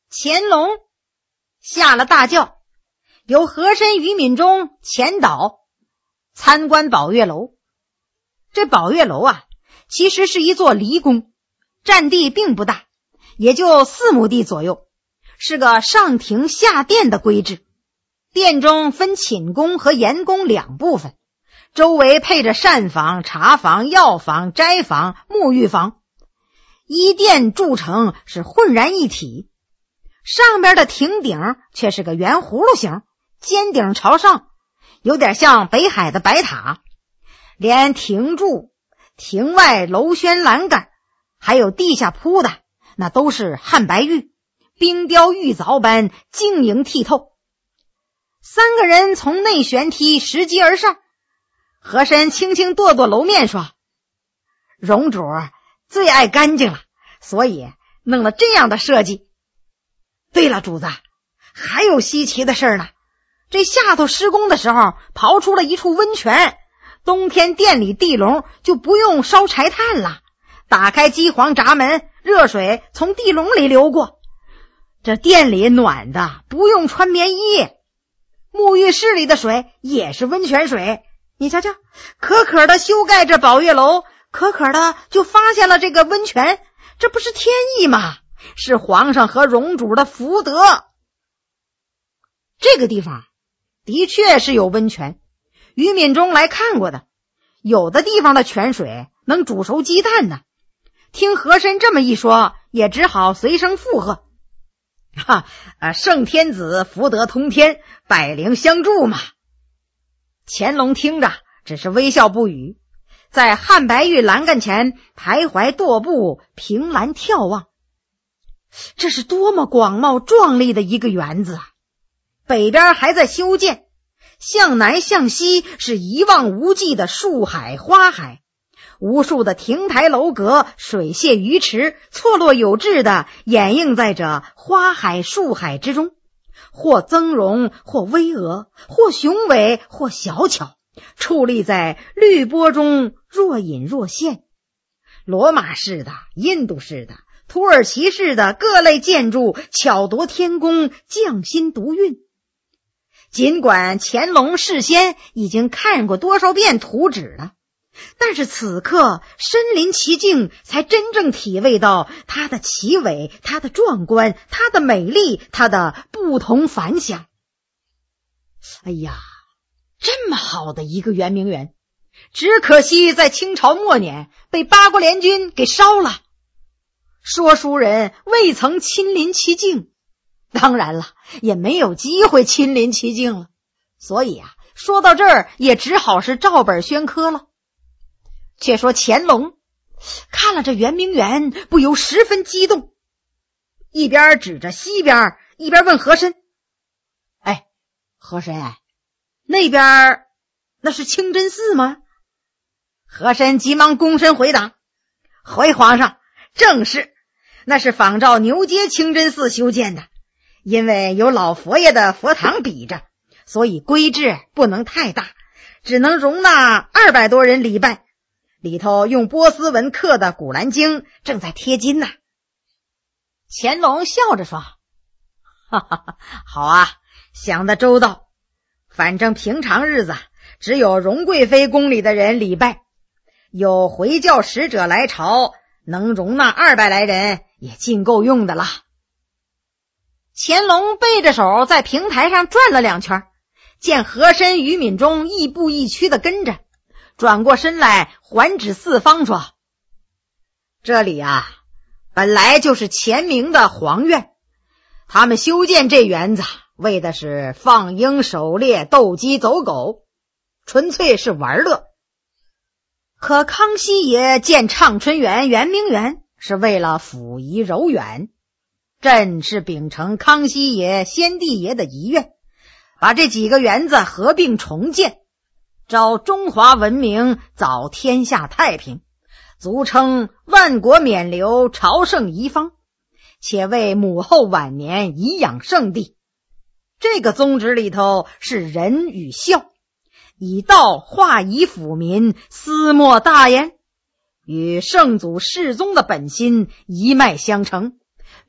乾隆下了大轿，由和珅、于敏中前导参观宝月楼。这宝月楼啊，其实是一座离宫，占地并不大，也就4亩地左右，是个上庭下殿的规制。殿中分寝宫和盐宫2部分，周围配着膳房、茶房、药房、斋房、沐浴房，依殿筑成是浑然一体。上边的亭顶却是个圆葫芦形，尖顶朝上，有点像北海的白塔。连亭柱、亭外楼轩栏杆还有地下铺的，那都是汉白玉，冰雕玉凿般晶莹剔透。3个人从内旋梯拾级而上，和珅轻轻跺跺楼面说：荣主最爱干净了，所以弄了这样的设计。对了，主子，还有稀奇的事呢。这下头施工的时候刨出了一处温泉，冬天店里地笼就不用烧柴炭了，打开机簧闸门，热水从地笼里流过，这店里暖的不用穿棉衣。沐浴室里的水也是温泉水，你瞧瞧，可可的修盖这宝月楼，可可的就发现了这个温泉，这不是天意吗？是皇上和荣主的福德。这个地方的确是有温泉，于敏中来看过的，有的地方的泉水能煮熟鸡蛋呢。听和珅这么一说，也只好随声附和：圣天子福德通天，百灵相助嘛。乾隆听着只是微笑不语，在汉白玉栏杆前徘徊踱步，凭栏眺望。这是多么广袤壮丽的一个园子啊！北边还在修建，向南向西是一望无际的树海花海，无数的亭台楼阁、水榭鱼池错落有致地掩映在这花海树海之中，或增容，或巍峨，或雄伟，或小巧，矗立在绿波中，若隐若现。罗马式的、印度式的、土耳其式的各类建筑巧夺天工，匠心独运。尽管乾隆事先已经看过多少遍图纸了，但是此刻身临其境，才真正体味到它的奇伟，它的壮观，它的美丽，它的不同凡响。哎呀，这么好的一个圆明园，只可惜在清朝末年被八国联军给烧了。说书人未曾亲临其境，当然了，也没有机会亲临其境了，所以说到这儿也只好是照本宣科了。却说乾隆看了这圆明园，不由十分激动，一边指着西边，一边问和珅：和珅，那边那是清真寺吗？和珅急忙躬身回答：回皇上，正是，那是仿照牛街清真寺修建的，因为有老佛爷的佛堂比着，所以规制不能太大，只能容纳200多人礼拜，里头用波斯文刻的古兰经正在贴金呢。乾隆笑着说：好啊，想得周到，反正平常日子只有荣贵妃宫里的人礼拜，有回教使者来朝，能容纳200来人也尽够用的了。乾隆背着手在平台上转了2圈，见和珅、于敏中亦步亦趋地跟着，转过身来环指四方说：这里本来就是前明的皇院，他们修建这园子为的是放鹰狩猎、斗鸡走狗，纯粹是玩乐。可康熙爷建畅春园、圆明园是为了抚仪柔远，朕是秉承康熙爷、先帝爷的遗愿，把这几个园子合并重建，招中华文明，早天下太平，足称万国免流，朝圣遗方，且为母后晚年颐养圣地。这个宗旨里头是仁与孝，以道化夷抚民，思莫大焉，与圣祖世宗的本心一脉相承，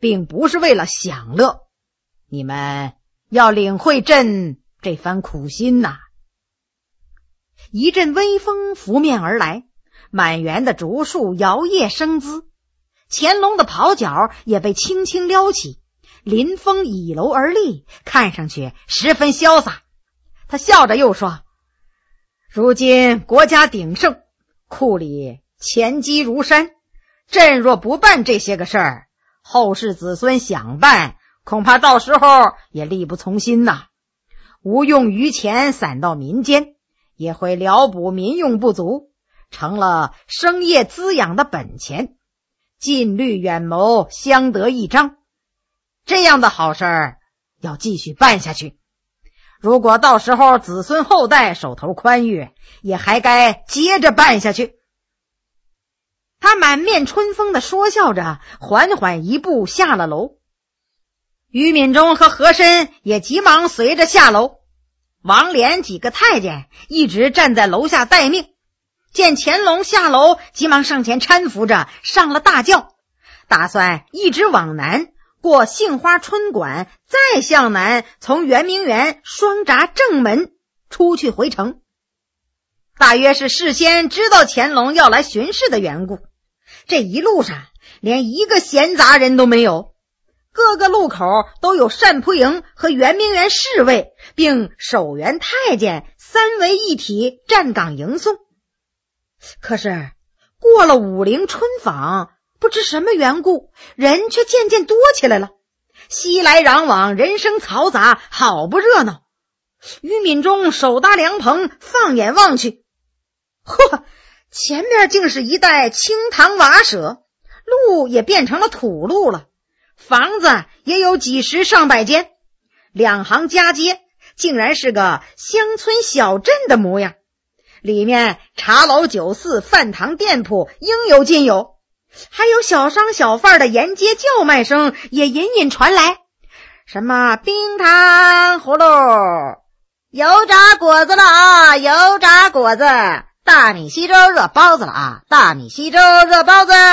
并不是为了享乐，你们要领会朕这番苦心呐。一阵微风拂面而来，满园的竹树摇曳生姿，乾隆的袍角也被轻轻撩起，临风倚楼而立，看上去十分潇洒。他笑着又说，如今国家鼎盛，库里钱积如山，朕若不办这些个事儿，后世子孙想办，恐怕到时候也力不从心呐。无用余钱散到民间，也会辽补民用不足，成了生业滋养的本钱，近虑远谋，相得益彰。这样的好事儿要继续办下去，如果到时候子孙后代手头宽裕，也还该接着办下去。他满面春风地说笑着，缓缓一步下了楼。于敏中和和珅也急忙随着下楼。王连几个太监一直站在楼下待命，见乾隆下楼，急忙上前搀扶着上了大轿，打算一直往南过杏花春馆，再向南从圆明园双闸正门出去回城。大约是事先知道乾隆要来巡视的缘故，这一路上连一个闲杂人都没有，各个路口都有单扑营和圆明园侍卫，并守园太监三为一体站岗迎送。可是过了武陵春坊，不知什么缘故，人却渐渐多起来了，熙来攘往，人声嘈杂，好不热闹。于敏中手搭凉棚，放眼望去，嚯，前面竟是一带青塘瓦舍，路也变成了土路了，房子也有几十上百间，两行夹街，竟然是个乡村小镇的模样。里面茶楼酒肆饭堂店铺应有尽有，还有小商小贩的沿街叫卖声也隐隐传来，什么冰糖葫芦，油炸果子了啊，油炸果子，大米稀粥热包子了啊，大米稀粥热包子。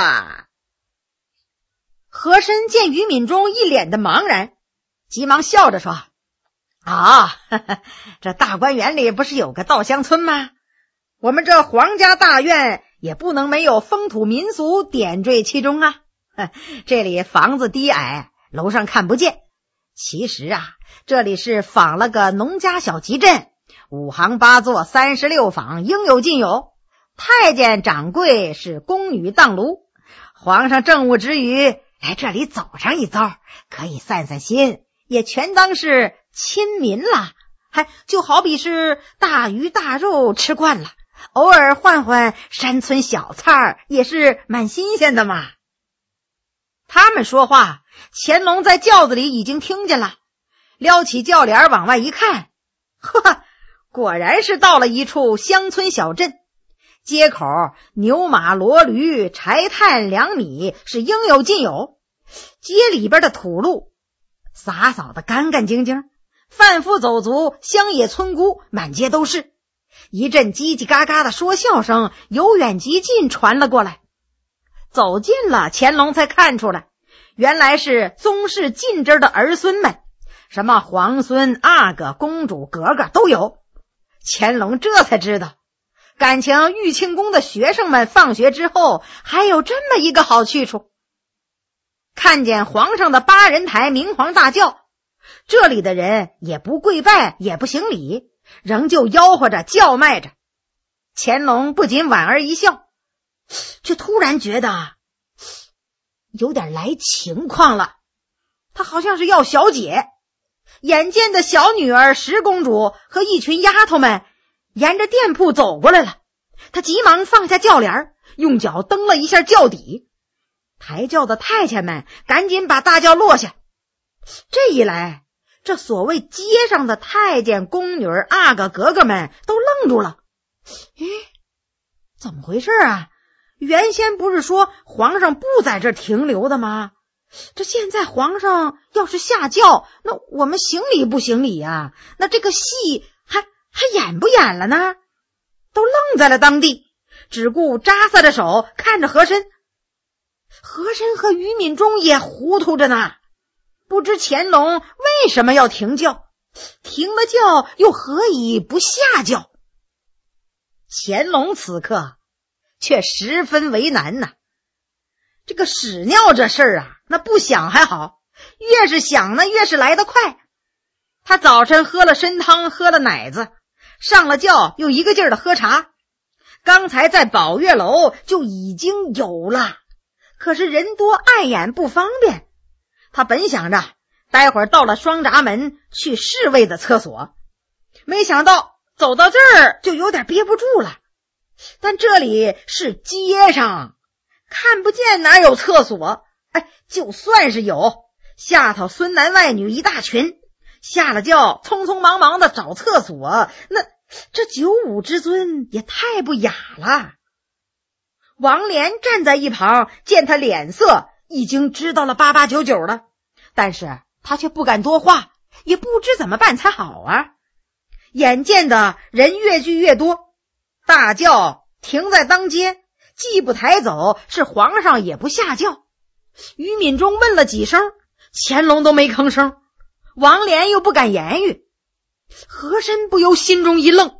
和珅见于敏中一脸的茫然，急忙笑着说，这大观园里不是有个稻香村吗？我们这皇家大院也不能没有风土民俗点缀其中啊。这里房子低矮，楼上看不见，其实这里是仿了个农家小集镇，5行8座36坊应有尽有，太监掌柜是宫女当炉，皇上政务之余来这里走上一遭，可以散散心，也全当是亲民了。就好比是大鱼大肉吃惯了，偶尔换换山村小菜也是蛮新鲜的嘛。他们说话，乾隆在轿子里已经听见了，撩起轿帘往外一看，果然是到了一处乡村小镇，街口牛马骡驴柴炭粮米是应有尽有，街里边的土路洒扫得干干净净，贩夫走卒乡野村姑满街都是，一阵叽叽嘎嘎的说笑声由远及近传了过来。走近了，乾隆才看出来，原来是宗室近支的儿孙们，什么皇孙、阿哥、公主、格格都有。乾隆这才知道，感情玉庆宫的学生们放学之后还有这么一个好去处。看见皇上的8人台明皇大轿，这里的人也不跪拜，也不行礼，仍旧吆喝着叫卖着。乾隆不仅莞尔一笑，却突然觉得有点来情况了。他好像是要小姐，眼见的小女儿石公主和一群丫头们沿着店铺走过来了，他急忙放下轿帘，用脚蹬了一下轿底，抬轿的太监们赶紧把大轿落下。这一来，这所谓街上的太监、宫女、阿哥、格格们都愣住了。怎么回事啊？原先不是说皇上不在这停留的吗？这现在皇上要是下轿，那我们行礼不行礼啊？那这个戏还演不演了呢？都愣在了当地，只顾扎撒着手看着和珅。 和珅和于敏中也糊涂着呢，不知乾隆为什么要停轿，停了轿又何以不下轿？乾隆此刻却十分为难呐。这个屎尿这事儿啊，那不想还好，越是想呢越是来得快。他早晨喝了参汤，喝了奶子，上了轿又一个劲儿的喝茶，刚才在宝月楼就已经有了，可是人多碍眼不方便。他本想着待会儿到了双闸门去侍卫的厕所，没想到走到这儿就有点憋不住了。但这里是街上，看不见哪有厕所，就算是有，下头孙男外女一大群，下了轿匆匆忙忙的找厕所，那这九五之尊也太不雅了。王莲站在一旁，见他脸色已经知道了8899了，但是他却不敢多话，也不知怎么办才好啊。眼见的人越聚越多，大轿停在当街，既不抬走，是皇上也不下轿。于敏中问了几声，乾隆都没吭声，王莲又不敢言语。和珅不由心中一愣，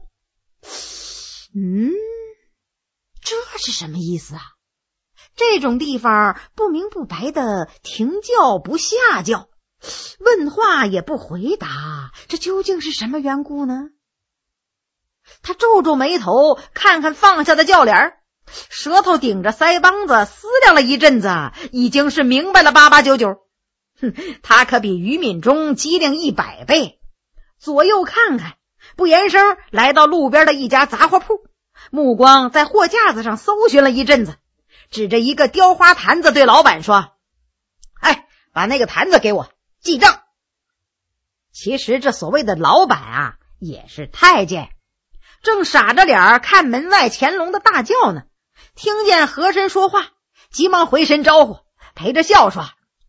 这是什么意思啊？这种地方不明不白的停轿不下轿，问话也不回答，这究竟是什么缘故呢？他皱皱眉头，看看放下的轿帘，舌头顶着腮帮子思量了一阵子，已经是明白了8899。他可比于敏中机灵100倍。左右看看，不言声来到路边的一家杂货铺，目光在货架子上搜寻了一阵子，指着一个雕花坛子对老板说：把那个坛子给我记账。其实这所谓的老板啊，也是太监，正傻着脸看门外乾隆的大轿呢，听见和珅说话，急忙回身招呼，陪着笑说：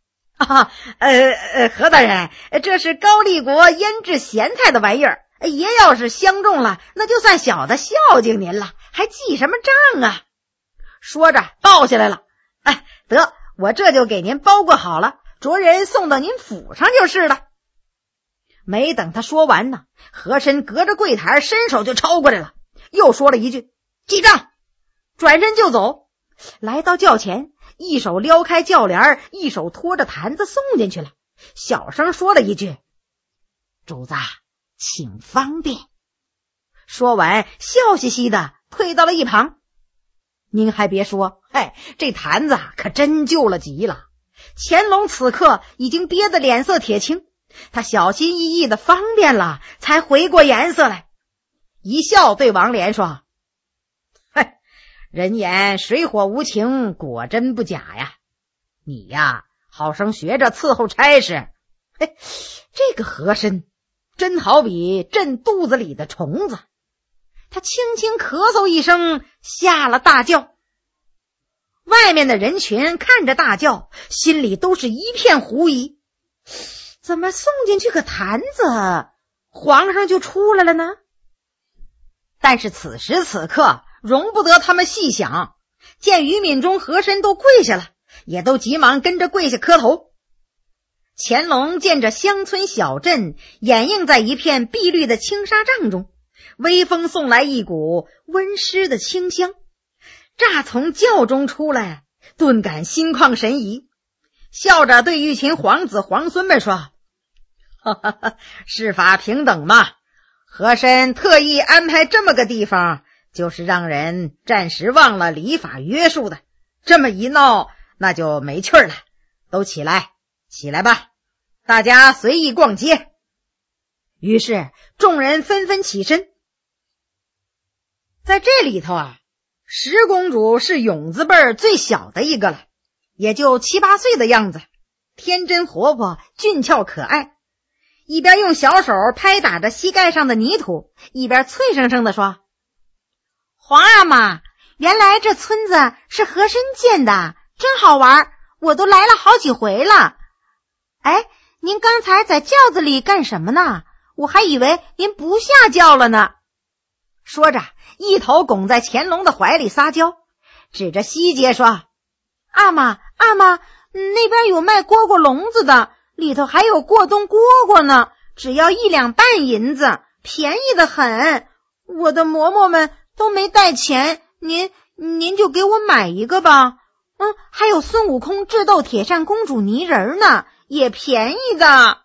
何大人，这是高丽国腌制咸菜的玩意儿，爷要是相中了，那就算小的孝敬您了，还记什么账啊？说着抱下来了，得，我这就给您包裹好了，着人送到您府上就是了。没等他说完呢，和珅隔着柜台伸手就抄过来了，又说了一句记账，转身就走。来到轿前，一手撩开轿帘，一手拖着坛子送进去了，小声说了一句：主子请方便。说完笑嘻嘻的退到了一旁。您还别说，这坛子可真救了急了。乾隆此刻已经憋得脸色铁青，他小心翼翼的方便了，才回过颜色来，一笑对王莲说：人言水火无情，果真不假呀。你呀，好生学着伺候差事。这个和珅真好比朕肚子里的虫子。他轻轻咳嗽一声，下了大轿。外面的人群看着大轿，心里都是一片狐疑，怎么送进去个坛子，皇上就出来了呢？但是此时此刻容不得他们细想，见于敏中、和珅都跪下了，也都急忙跟着跪下磕头。乾隆见着乡村小镇掩映在一片碧绿的青纱帐中，微风送来一股温湿的清香，乍从轿中出来，顿感心旷神怡，笑着对玉群皇子皇孙们说：事法平等嘛，和珅特意安排这么个地方，就是让人暂时忘了礼法约束的，这么一闹那就没趣了。都起来，起来吧，大家随意逛街。于是众人纷纷起身。在这里头啊，十公主是永字辈最小的一个了，也就7、8岁的样子，天真活泼，俊俏可爱，一边用小手拍打着膝盖上的泥土，一边脆生生地说：皇阿玛，原来这村子是和珅建的，真好玩，我都来了好几回了。您刚才在轿子里干什么呢？我还以为您不下轿了呢。说着一头拱在乾隆的怀里撒娇，指着西街说： 阿妈，那边有卖蝈蝈笼子的，里头还有过冬蝈蝈呢，只要1两半银子，便宜得很。我的嬷嬷们都没带钱，您就给我买一个吧。还有孙悟空智斗铁扇公主泥人呢，也便宜的。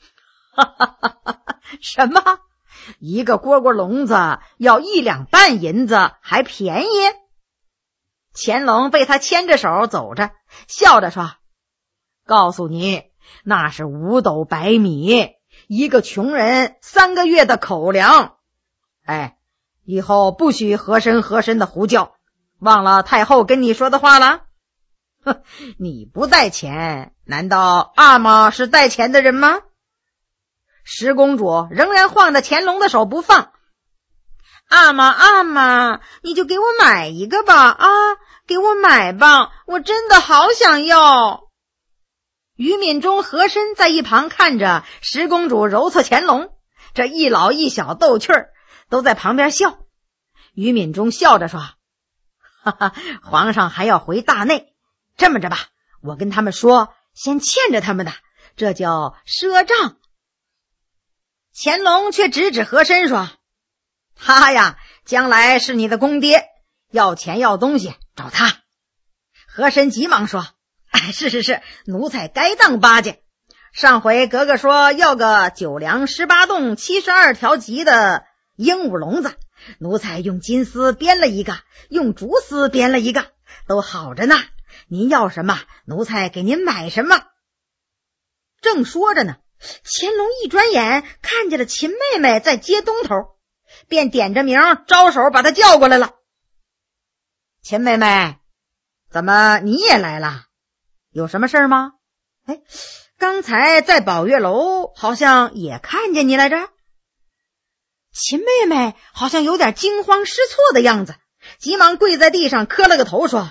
什么？一个蝈蝈笼子要1两半银子，还便宜？乾隆被他牵着手走着，笑着说：告诉你，那是5斗白米，一个穷人3个月的口粮。以后不许和珅的胡叫，忘了太后跟你说的话了？你不带钱，难道阿玛是带钱的人吗？十公主仍然晃着乾隆的手不放。 阿玛，你就给我买一个吧，给我买吧，我真的好想要。 于敏中、和珅在一旁看着十公主揉搓乾隆，这一老一小逗趣儿，都在旁边笑。于敏中笑着说：皇上还要回大内，这么着吧，我跟他们说，先欠着他们的，这叫赊账。乾隆却指指和珅说：他呀，将来是你的公爹，要钱要东西找他。和珅急忙说：是，奴才该当巴结。上回格格说要个9梁18洞72条级的鹦鹉笼子，奴才用金丝编了一个，用竹丝编了一个，都好着呢。您要什么，奴才给您买什么。正说着呢，乾隆一转眼看见了秦妹妹在街东头，便点着名招手把她叫过来了。秦妹妹，怎么你也来了？有什么事吗？刚才在宝月楼好像也看见你来着。秦妹妹好像有点惊慌失措的样子，急忙跪在地上磕了个头说：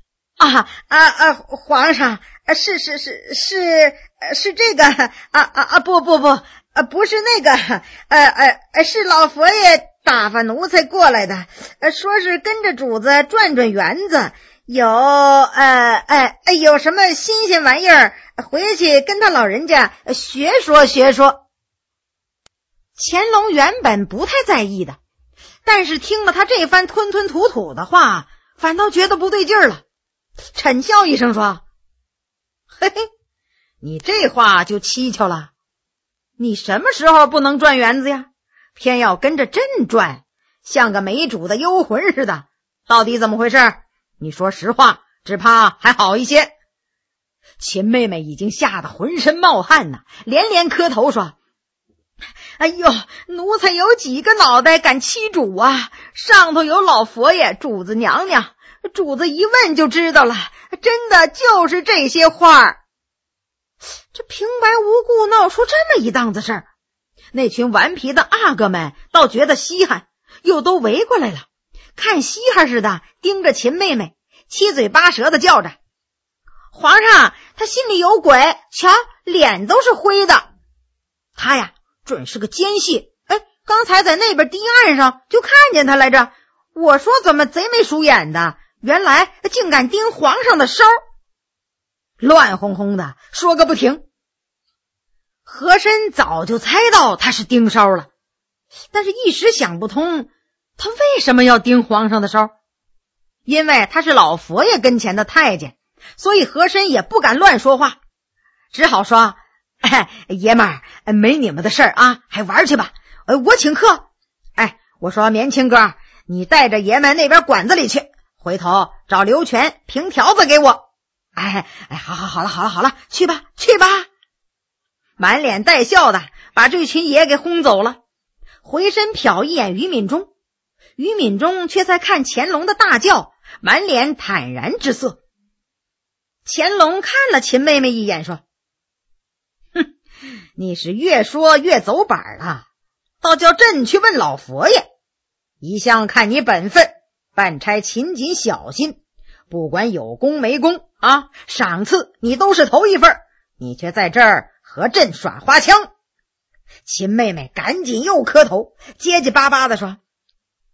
皇上，是这个不是那个是老佛爷打发奴才过来的，说是跟着主子转转园子，有什么新鲜玩意儿，回去跟他老人家学说。乾隆原本不太在意的，但是听了他这番吞吞吐吐的话，反倒觉得不对劲儿了，嗔笑一声说：嘿，你这话就蹊跷了，你什么时候不能转园子呀？偏要跟着朕转，像个没主的幽魂似的，到底怎么回事？你说实话，只怕还好一些。秦妹妹已经吓得浑身冒汗呢，连连磕头说：哎呦，奴才有几个脑袋敢欺主啊？上头有老佛爷、主子娘娘，主子一问就知道了，真的就是这些话。这平白无故闹出这么一档子事儿，那群顽皮的阿哥们倒觉得稀罕，又都围过来了，看稀罕似的盯着秦妹妹，七嘴八舌的叫着：皇上，他心里有鬼，瞧，脸都是灰的。他呀，准是个奸细，刚才在那边堤岸上就看见他来着，我说怎么贼眉鼠眼的，原来竟敢盯皇上的梢，乱哄哄的说个不停。和珅早就猜到他是盯梢了，但是一时想不通他为什么要盯皇上的梢。因为他是老佛爷跟前的太监，所以和珅也不敢乱说话，只好说：爷们儿，没你们的事儿啊，还玩去吧，我请客。我说棉青哥，你带着爷们那边馆子里去，回头找刘全凭条子给我。好了，去吧。满脸带笑的把这群爷给轰走了，回身瞟一眼于敏中，于敏中却在看乾隆的大轿，满脸坦然之色。乾隆看了秦妹妹一眼说：你是越说越走板了，倒叫朕去问老佛爷。一向看你本分，办差勤谨小心，不管有功没功啊，赏赐你都是头一份，你却在这儿和朕耍花枪。秦妹妹赶紧又磕头，结结巴巴地说：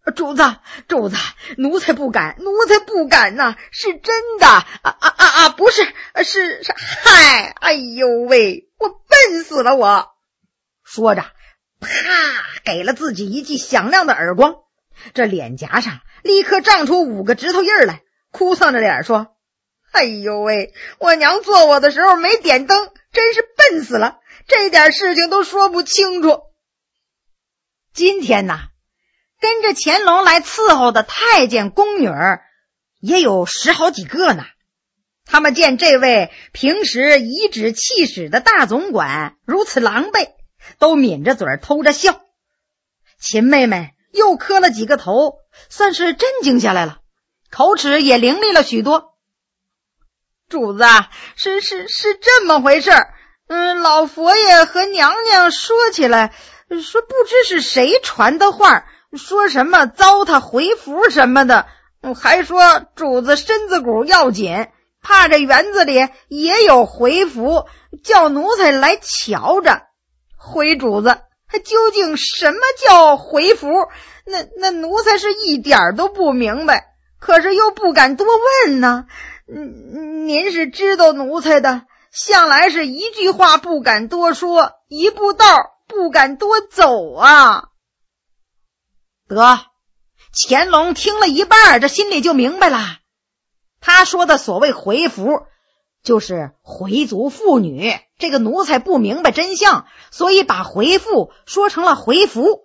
主子，奴才不敢呐，是真的不是，是，嗨，哎呦喂，我笨死了我！说着，啪，给了自己一记响亮的耳光，这脸颊上立刻长出5个指头印来，哭丧着脸说：“哎呦喂，我娘做我的时候没点灯，真是笨死了，这点事情都说不清楚。”今天呐，跟着乾隆来伺候的太监宫女也有10好几个呢。他们见这位平时颐指气使的大总管如此狼狈，都抿着嘴偷着笑。秦妹妹又磕了几个头，算是镇静下来了，口齿也伶俐了许多。主子，是这么回事。老佛爷和娘娘说起来，说不知是谁传的话，说什么糟蹋回府什么的，还说主子身子骨要紧，怕这园子里也有回府，叫奴才来瞧着。回主子，究竟什么叫回府？那奴才是一点都不明白，可是又不敢多问呢。您是知道奴才的，向来是一句话不敢多说，一步道不敢多走啊。得，乾隆听了一半，这心里就明白了。他说的所谓回府，就是回族妇女。这个奴才不明白真相，所以把回妇说成了回府。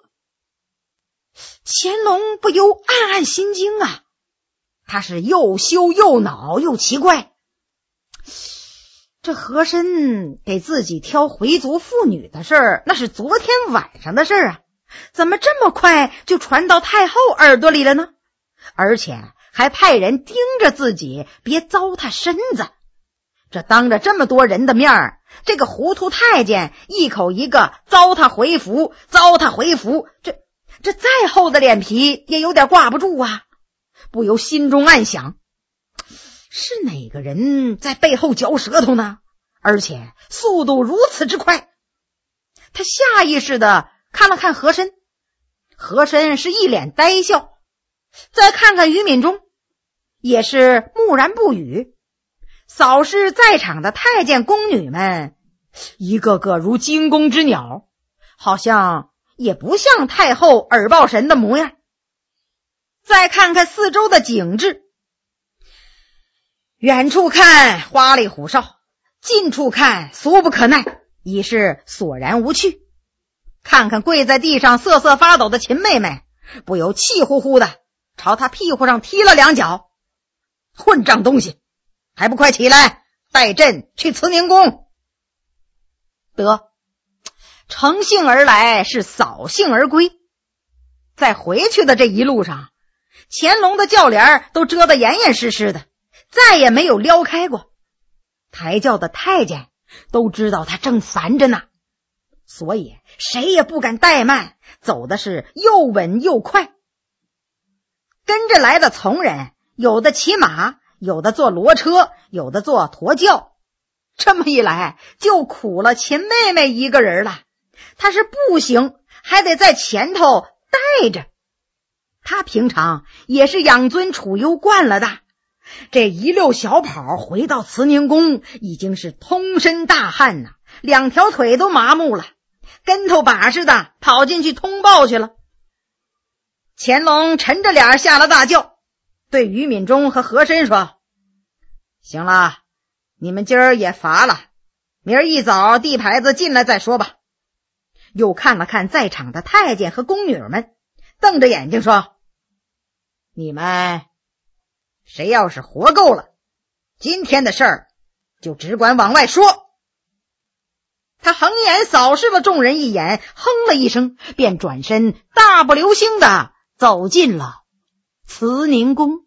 乾隆不由暗暗心惊啊，他是又羞又恼又奇怪。这和珅给自己挑回族妇女的事儿，那是昨天晚上的事儿啊，怎么这么快就传到太后耳朵里了呢？而且还派人盯着自己，别糟蹋身子。这当着这么多人的面儿，这个糊涂太监一口一个糟蹋回府，糟蹋回府，这再厚的脸皮也有点挂不住啊。不由心中暗想，是哪个人在背后嚼舌头呢？而且速度如此之快。他下意识地看了看和珅，和珅是一脸呆笑，再看看于敏中，也是木然不语。扫视在场的太监宫女们，一个个如惊弓之鸟，好像也不像太后耳报神的模样。再看看四周的景致，远处看花里胡哨，近处看俗不可耐，已是索然无趣。看看跪在地上瑟瑟发抖的秦妹妹，不由气呼呼的朝她屁股上踢了2脚。混账东西，还不快起来，带朕去慈宁宫。得，乘兴而来是扫兴而归。在回去的这一路上，乾隆的轿帘都遮得严严实实的，再也没有撩开过。抬轿的太监都知道他正烦着呢，所以谁也不敢怠慢，走的是又稳又快。跟着来的从人，有的骑马，有的坐骡车，有的坐驼轿。这么一来，就苦了秦妹妹一个人了。她是步行，还得在前头带着。她平常也是养尊处优惯了的，这一溜小跑回到慈宁宫，已经是通身大汗呐，2条腿都麻木了，跟头把似的跑进去通报去了。乾隆沉着脸下了大轿，对于敏中和和珅说：“行了，你们今儿也乏了，明儿一早递牌子进来再说吧。”又看了看在场的太监和宫女们，瞪着眼睛说：“你们谁要是活够了，今天的事儿就只管往外说。”他横眼扫视了众人一眼，哼了一声，便转身大步流星地走进了慈宁宫。